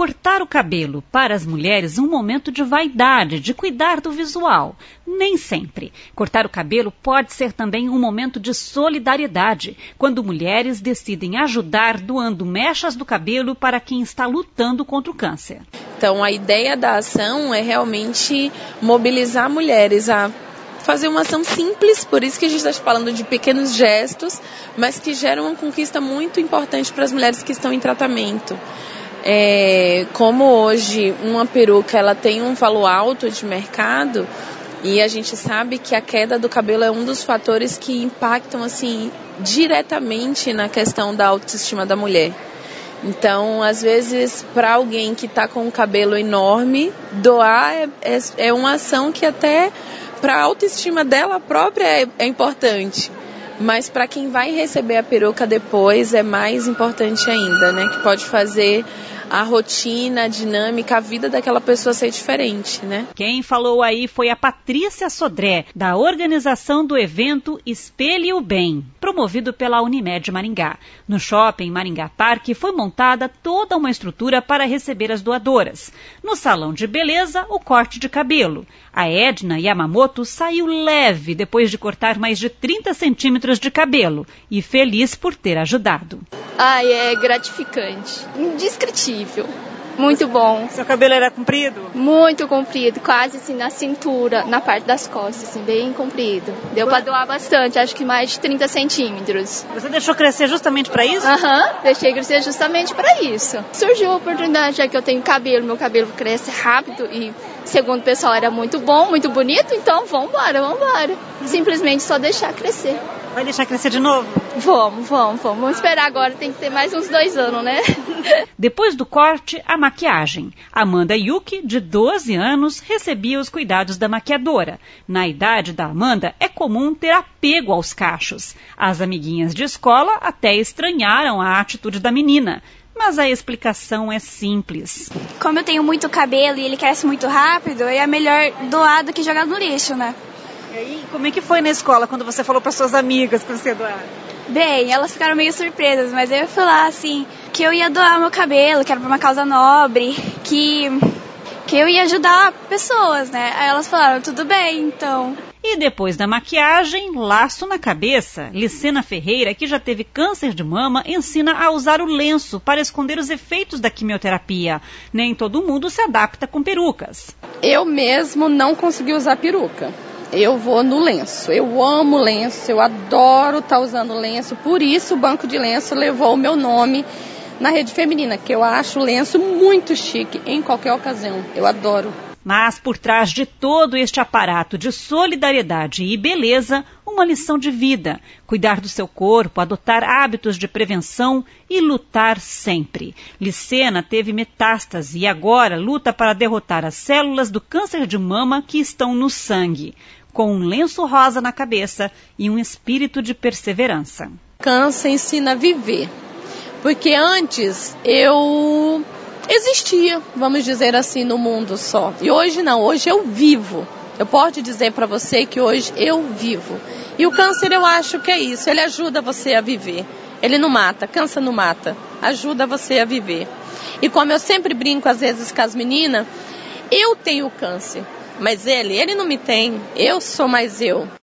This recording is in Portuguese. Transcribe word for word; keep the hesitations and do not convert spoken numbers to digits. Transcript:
Cortar o cabelo, para as mulheres, é um momento de vaidade, de cuidar do visual. Nem sempre. Cortar o cabelo pode ser também um momento de solidariedade, quando mulheres decidem ajudar doando mechas do cabelo para quem está lutando contra o câncer. Então, a ideia da ação é realmente mobilizar mulheres a fazer uma ação simples, por isso que a gente está falando de pequenos gestos, mas que geram uma conquista muito importante para as mulheres que estão em tratamento. É, como hoje uma peruca ela tem um valor alto de mercado e a gente sabe que a queda do cabelo é um dos fatores que impactam assim diretamente na questão da autoestima da mulher. Então, às vezes, para alguém que está com um cabelo enorme, doar é, é, é uma ação que até para a autoestima dela própria é, é importante. Mas para quem vai receber a peruca depois é mais importante ainda, né? Que pode fazer a rotina, a dinâmica, a vida daquela pessoa ser diferente, né? Quem falou aí foi a Patrícia Sodré, da organização do evento Espelhe o Bem, promovido pela Unimed Maringá. No shopping Maringá Parque foi montada toda uma estrutura para receber as doadoras. No salão de beleza, o corte de cabelo. A Edna Yamamoto saiu leve depois de cortar mais de trinta centímetros de cabelo e feliz por ter ajudado. Ai, é gratificante, indescritível, muito bom. Seu cabelo era comprido? Muito comprido, quase assim na cintura, na parte das costas, assim, bem comprido. Deu para doar bastante, acho que mais de trinta centímetros. Você deixou crescer justamente para isso? Aham, uhum, deixei crescer justamente para isso. Surgiu a oportunidade, já que eu tenho cabelo, meu cabelo cresce rápido e, segundo o pessoal, era muito bom, muito bonito, então vambora, vambora. Simplesmente só deixar crescer. Vai deixar crescer de novo? Vamos, vamos, vamos. Vamos esperar agora, tem que ter mais uns dois anos, né? Depois do corte, a maquiagem. Amanda Yuki, de doze anos, recebia os cuidados da maquiadora. Na idade da Amanda, é comum ter apego aos cachos. As amiguinhas de escola até estranharam a atitude da menina. Mas a explicação é simples. Como eu tenho muito cabelo e ele cresce muito rápido, é melhor doar do que jogar no lixo, né? E aí, como é que foi na escola quando você falou para suas amigas que você ia doar? Bem, elas ficaram meio surpresas, mas eu ia falar assim, que eu ia doar meu cabelo, que era pra uma causa nobre, que, que eu ia ajudar pessoas, né? Aí elas falaram, tudo bem, então. E depois da maquiagem, laço na cabeça. Licena Ferreira, que já teve câncer de mama, ensina a usar o lenço para esconder os efeitos da quimioterapia. Nem todo mundo se adapta com perucas. Eu mesmo não consegui usar peruca. Eu vou no lenço, eu amo lenço, eu adoro estar usando lenço, por isso o Banco de Lenço levou o meu nome na Rede Feminina, que eu acho o lenço muito chique em qualquer ocasião, eu adoro. Mas por trás de todo este aparato de solidariedade e beleza, uma lição de vida, cuidar do seu corpo, adotar hábitos de prevenção e lutar sempre. Licena teve metástase e agora luta para derrotar as células do câncer de mama que estão no sangue, com um lenço rosa na cabeça e um espírito de perseverança. Câncer ensina a viver, porque antes eu existia, vamos dizer assim, no mundo só. E hoje não, hoje eu vivo. Eu posso dizer para você que hoje eu vivo. E o câncer eu acho que é isso, ele ajuda você a viver. Ele não mata, câncer não mata, ajuda você a viver. E como eu sempre brinco às vezes com as meninas, eu tenho câncer. Mas ele, ele não me tem, eu sou mais eu.